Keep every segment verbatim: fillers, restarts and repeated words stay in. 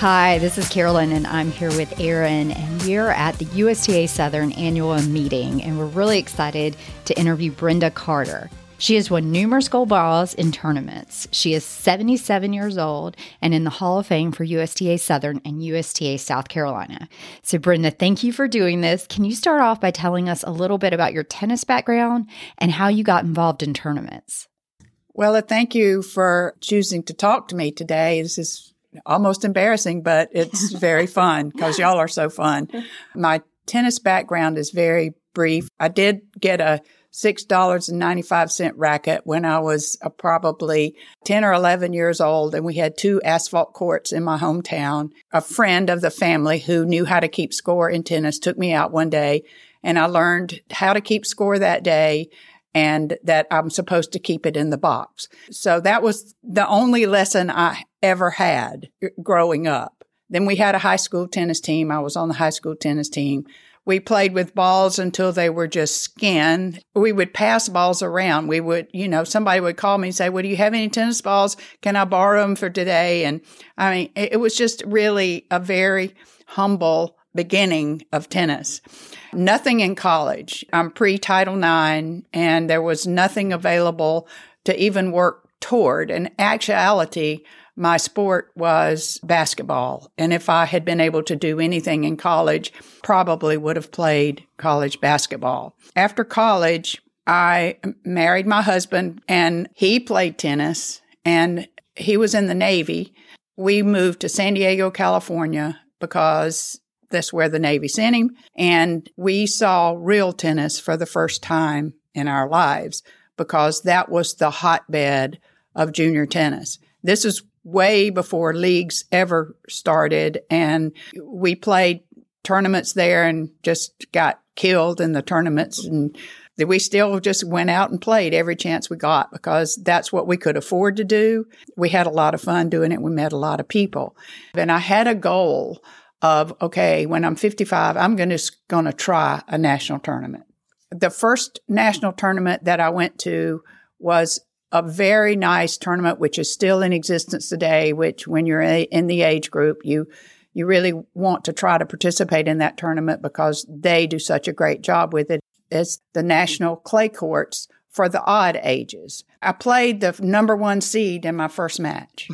Hi, this is Carolyn, and I'm here with Erin, and we're at the U S T A Southern annual meeting, and we're really excited to interview Brenda Carter. She has won numerous gold balls in tournaments. She is seventy-seven years old and in the Hall of Fame for U S T A Southern and U S T A South Carolina. So Brenda, thank you for doing this. Can you start off by telling us a little bit about your tennis background and how you got involved in tournaments? Well, thank you for choosing to talk to me today. This is almost embarrassing, but it's very fun because y'all are so fun. My tennis background is very brief. I did get a six dollars and ninety-five cents racket when I was uh, probably ten or eleven years old, and we had two asphalt courts in my hometown. A friend of the family who knew how to keep score in tennis took me out one day, and I learned how to keep score that day and that I'm supposed to keep it in the box. So that was the only lesson I ever had growing up. Then we had a high school tennis team. I was on the high school tennis team. We played with balls until they were just skin. We would pass balls around. We would, you know, somebody would call me and say, well, do you have any tennis balls? Can I borrow them for today? And I mean, it was just really a very humble beginning of tennis. Nothing in college. I'm pre-Title nine, and there was nothing available to even work toward. In actuality, my sport was basketball. And if I had been able to do anything in college, probably would have played college basketball. After college, I married my husband, and he played tennis, and he was in the Navy. We moved to San Diego, California, because that's where the Navy sent him. And we saw real tennis for the first time in our lives because that was the hotbed of junior tennis. This is way before leagues ever started. And we played tournaments there and just got killed in the tournaments. And we still just went out and played every chance we got because that's what we could afford to do. We had a lot of fun doing it. We met a lot of people. And I had a goal of, okay, when I'm fifty-five, I'm going to going to try a national tournament. The first national tournament that I went to was a very nice tournament, which is still in existence today, which when you're in the age group, you you really want to try to participate in that tournament because they do such a great job with it. It's the National Clay Courts for the odd ages. I played the number one seed in my first match.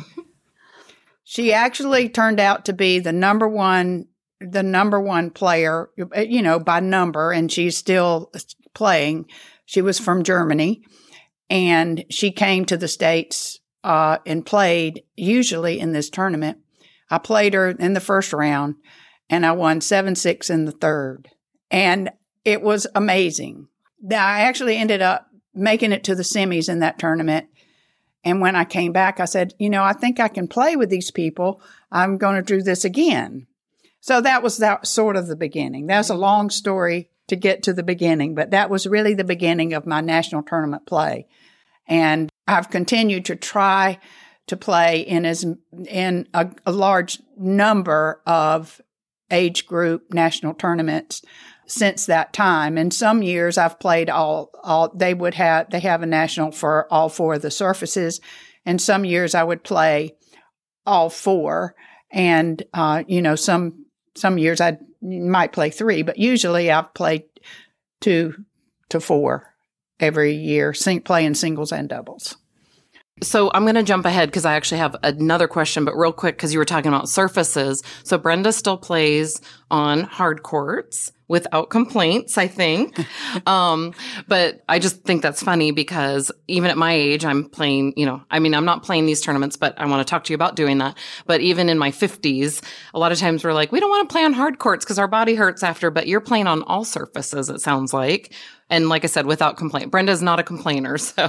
She actually turned out to be the number one, the number one player, you know, by number, and she's still playing. She was from Germany, and she came to the States uh, and played usually in this tournament. I played her in the first round, and I won seven six in the third, and it was amazing. I actually ended up making it to the semis in that tournament. And when I came back, I said, you know, I think I can play with these people. I'm going to do this again. So that was that sort of the beginning. That's a long story to get to the beginning, but that was really the beginning of my national tournament play. And I've continued to try to play in as in a, a large number of age group national tournaments since that time. And some years I've played all, all, they would have, they have a national for all four of the surfaces. And some years I would play all four. And, uh, you know, some, some years I might play three, but usually I've played two to four every year, sing, playing singles and doubles. So I'm going to jump ahead because I actually have another question, but real quick, because you were talking about surfaces. So Brenda still plays on hard courts without complaints, I think. um, but I just think that's funny because even at my age, I'm playing, you know, I mean, I'm not playing these tournaments, but I want to talk to you about doing that. But even in my fifties, a lot of times we're like, we don't want to play on hard courts because our body hurts after, but you're playing on all surfaces, it sounds like. And like I said, without complaint. Brenda's not a complainer, so.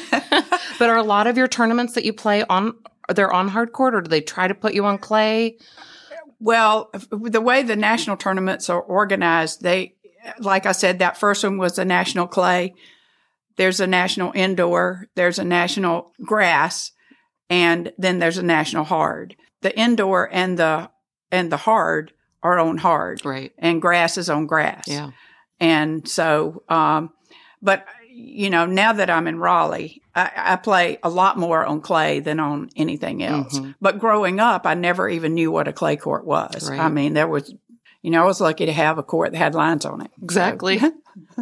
But are a lot of your tournaments that you play on, they're on hard court, or do they try to put you on clay? Well, the way the national tournaments are organized, they, like I said, that first one was a national clay. There's a national indoor, there's a national grass, and then there's a national hard. The indoor and the and the hard are on hard, right? And grass is on grass, yeah. And so um, but, you know, now that I'm in Raleigh, I, I play a lot more on clay than on anything else. Mm-hmm. But growing up, I never even knew what a clay court was. Right. I mean, there was, you know, I was lucky to have a court that had lines on it. Exactly. So,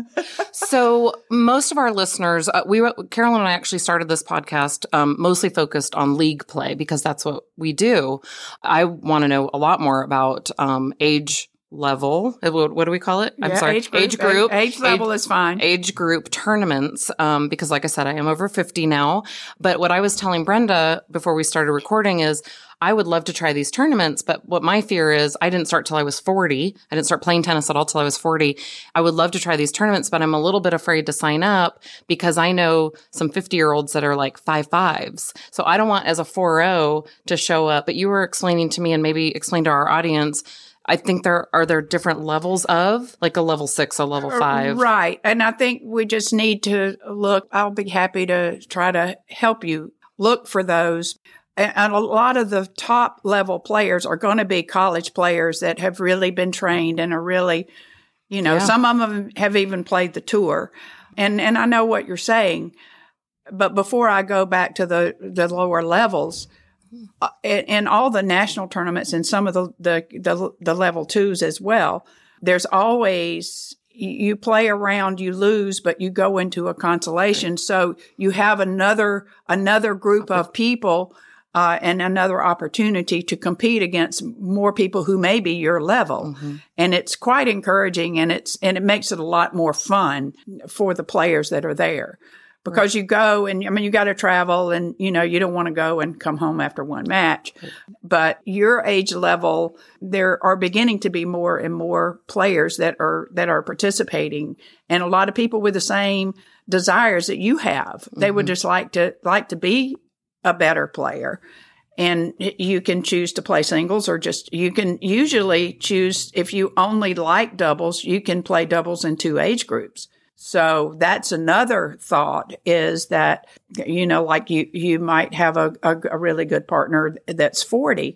so most of our listeners, uh, we Carolyn and I actually started this podcast um, mostly focused on league play because that's what we do. I want to know a lot more about um, age level. What do we call it? I'm yeah, sorry. Age group. Age, group. age, age level age, is fine. Age group tournaments. Um, because like I said, I am over fifty now. But what I was telling Brenda before we started recording is I would love to try these tournaments. But what my fear is I didn't start till I was forty. I didn't start playing tennis at all till I was forty. I would love to try these tournaments, but I'm a little bit afraid to sign up because I know some fifty year olds that are like five fives. So I don't want as a four oh to show up. But you were explaining to me and maybe explain to our audience, I think there are there different levels of like a level six, a level five. Right. And I think we just need to look. I'll be happy to try to help you look for those. And a lot of the top level players are going to be college players that have really been trained and are really, you know, yeah. some of them have even played the tour. And and I know what you're saying. But before I go back to the, the lower levels, Uh, in all the national tournaments and some of the, the the the level twos as well, there's always you play around, you lose, but you go into a consolation. So you have another another group of people uh, and another opportunity to compete against more people who may be your level, mm-hmm. and it's quite encouraging, and it's and it makes it a lot more fun for the players that are there. Because you go and, I mean, you got to travel and, you know, you don't want to go and come home after one match. But your age level, there are beginning to be more and more players that are, that are participating. And a lot of people with the same desires that you have. They mm-hmm. would just like to, like to be a better player. And you can choose to play singles or just, you can usually choose, if you only like doubles, you can play doubles in two age groups. So that's another thought is that, you know, like you, you might have a, a, a really good partner that's forty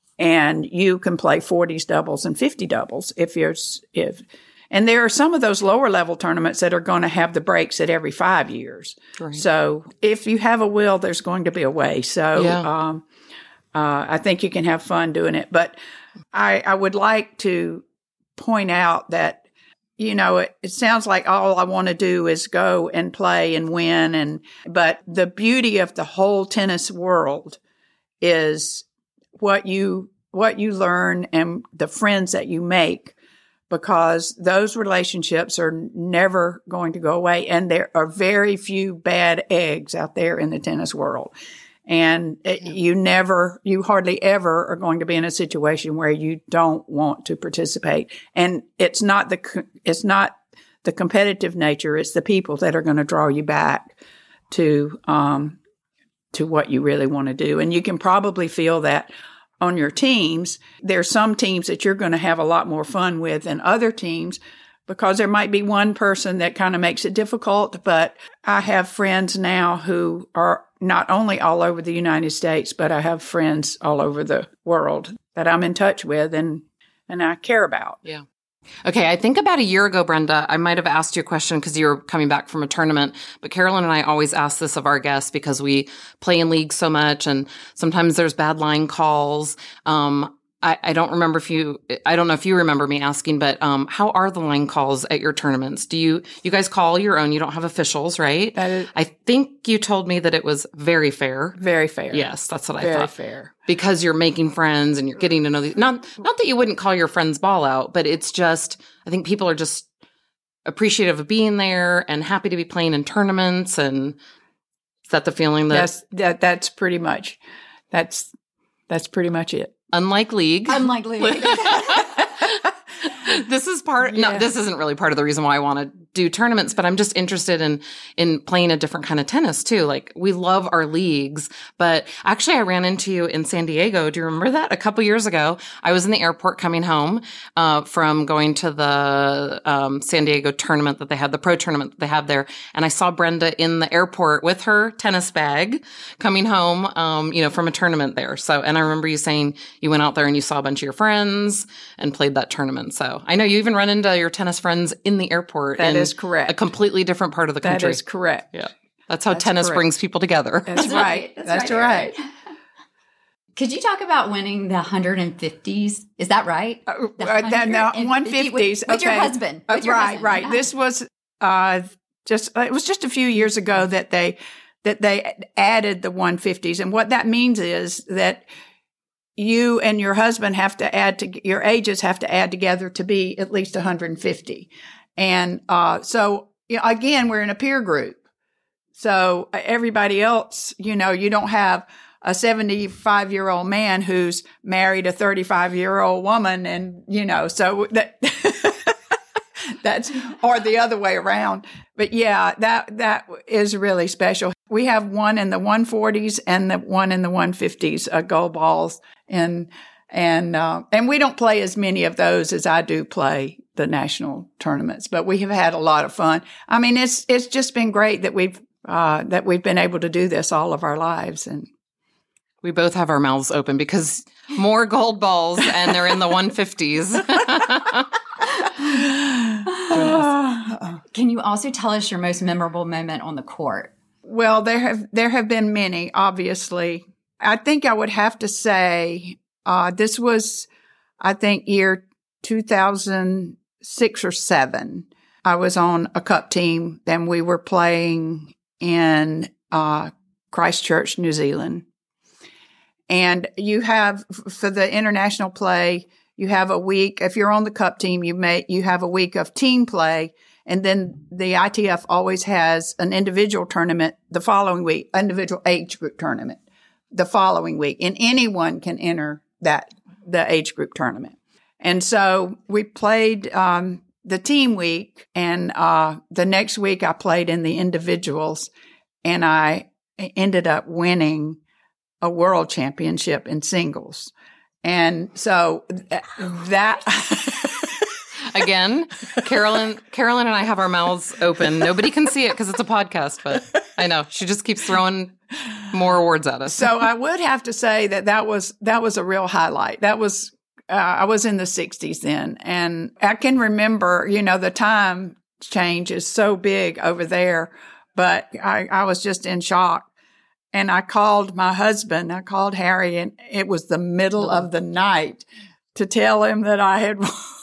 and you can play forties doubles and fifty doubles if you're, if, and there are some of those lower level tournaments that are going to have the breaks at every five years. Right. So if you have a will, there's going to be a way. So, yeah. um, uh, I think you can have fun doing it, but I, I would like to point out that, you know, it, it sounds like all I want to do is go and play and win. And, but the beauty of the whole tennis world is what you, what you learn and the friends that you make, because those relationships are never going to go away. And there are very few bad eggs out there in the tennis world. And it, yeah. you never, you hardly ever are going to be in a situation where you don't want to participate. And it's not the, it's not the competitive nature. It's the people that are going to draw you back to, um, to what you really want to do. And you can probably feel that on your teams. There's some teams that you're going to have a lot more fun with than other teams, because there might be one person that kind of makes it difficult. But I have friends now who are not only all over the United States, but I have friends all over the world that I'm in touch with and, and I care about. Yeah. Okay. I think about a year ago, Brenda, I might have asked you a question because you were coming back from a tournament, but Carolyn and I always ask this of our guests because we play in leagues so much and sometimes there's bad line calls. Um, I, I don't remember if you, I don't know if you remember me asking, but um, how are the line calls at your tournaments? Do you, you guys call your own? You don't have officials, right? That is, I think you told me that it was very fair. Very fair. Yes, that's what I very thought. Very fair. Because you're making friends and you're getting to know these. Not, not that you wouldn't call your friends ball out, but it's just, I think people are just appreciative of being there and happy to be playing in tournaments. And is that the feeling that? Yes, that, that's pretty much, that's, that's pretty much it. Unlike league. Unlike league. This is part, yeah. no, this isn't really part of the reason why I want to do tournaments, but I'm just interested in, in playing a different kind of tennis too. Like we love our leagues, but actually I ran into you in San Diego. Do you remember that? A couple years ago, I was in the airport coming home, uh, from going to the, um, San Diego tournament that they had, the pro tournament that they had there. And I saw Brenda in the airport with her tennis bag coming home, um, you know, from a tournament there. So, and I remember you saying you went out there and you saw a bunch of your friends and played that tournament. So I know you even run into your tennis friends in the airport that in is is correct. a completely different part of the country. That is correct. Yeah. That's how That's tennis correct. brings people together. That's, That's right. That's, That's right. right. Could you talk about winning the one hundred fifties? Is that right? Uh, the one hundred fifties. With, with okay. your husband. With uh, your right, husband. right. Yeah. This was uh, just, it was just a few years ago that they, that they added the one hundred fifties. And what that means is that you and your husband have to add to, your ages have to add together to be at least one hundred fifty. And uh, so, you know, again, we're in a peer group. So everybody else, you know, you don't have a seventy-five-year-old man who's married a thirty-five-year-old woman. And, you know, so that that's, or the other way around. But yeah, that, that is really special. We have one in the one forties and the one in the one fifties, uh, gold balls. And, and, uh, and we don't play as many of those as I do play the national tournaments, but we have had a lot of fun. I mean, it's, it's just been great that we've, uh, that we've been able to do this all of our lives. And we both have our mouths open because more gold balls and they're in the one fifties. Can you also tell us your most memorable moment on the court? Well, there have there have been many, obviously. I think I would have to say uh, this was, I think, year two thousand six or seven. I was on a cup team, and we were playing in uh, Christchurch, New Zealand. And you have, for the international play, you have a week. If you're on the cup team, you may you have a week of team play. And then the I T F always has an individual tournament the following week, individual age group tournament the following week. And anyone can enter that, the age group tournament. And so we played um, the team week. And uh, the next week I played in the individuals. And I ended up winning a world championship in singles. And so that... Again, Carolyn, Carolyn and I have our mouths open. Nobody can see it because it's a podcast, but I know she just keeps throwing more words at us. So I would have to say that that was that was a real highlight. That was uh, I was in the sixties then, and I can remember. You know, the time change is so big over there, but I, I was just in shock. And I called my husband. I called Harry, and it was the middle of the night to tell him that I had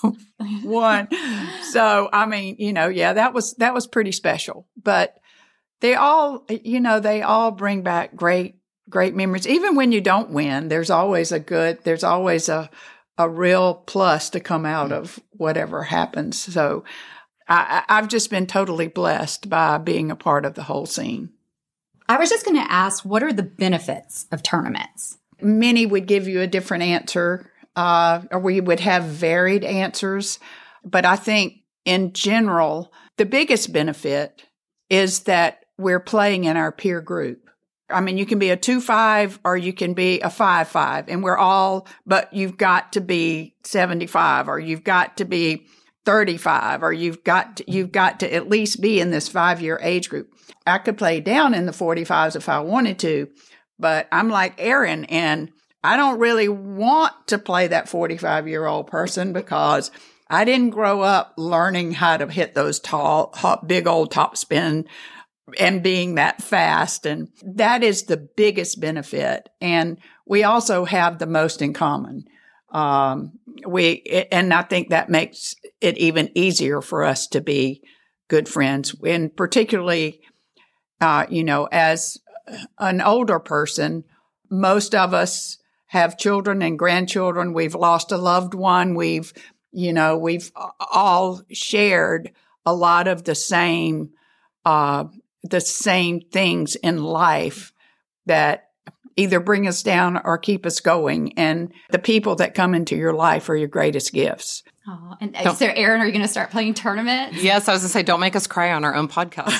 won. So, I mean, you know, yeah, that was, that was pretty special, but they all, you know, they all bring back great, great memories. Even when you don't win, there's always a good, there's always a, a real plus to come out of whatever happens. So I, I've just been totally blessed by being a part of the whole scene. I was just going to ask, what are the benefits of tournaments? Many would give you a different answer. Uh, or we would have varied answers. But I think in general, the biggest benefit is that we're playing in our peer group. I mean, you can be a two five or you can be a five five, and we're all, but you've got to be seventy-five or you've got to be thirty-five or you've got to, you've got to at least be in this five-year age group. I could play down in the forty-fives if I wanted to, but I'm like Aaron, and I don't really want to play that forty-five-year-old person because I didn't grow up learning how to hit those tall, hot, big old top spin and being that fast. And that is the biggest benefit. And we also have the most in common. Um, we, and I think that makes it even easier for us to be good friends. And particularly, uh, you know, as an older person, most of us have children and grandchildren. We've lost a loved one. We've, you know, we've all shared a lot of the same, uh, the same things in life that either bring us down or keep us going. And the people that come into your life are your greatest gifts. Oh, and don't, so, Aaron, are you going to start playing tournaments? Yes, I was going to say, don't make us cry on our own podcast,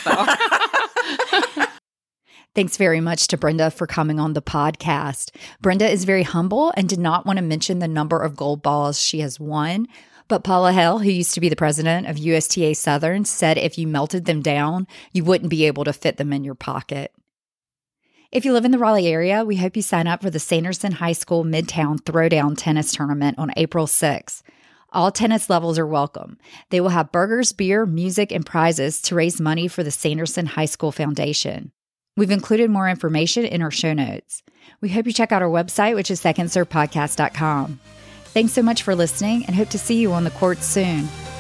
though. Thanks very much to Brenda for coming on the podcast. Brenda is very humble and did not want to mention the number of gold balls she has won. But Paula Hell, who used to be the president of U S T A Southern, said if you melted them down, you wouldn't be able to fit them in your pocket. If you live in the Raleigh area, we hope you sign up for the Sanderson High School Midtown Throwdown Tennis Tournament on April sixth. All tennis levels are welcome. They will have burgers, beer, music, and prizes to raise money for the Sanderson High School Foundation. We've included more information in our show notes. We hope you check out our website, which is second serve podcast dot com. Thanks so much for listening and hope to see you on the court soon.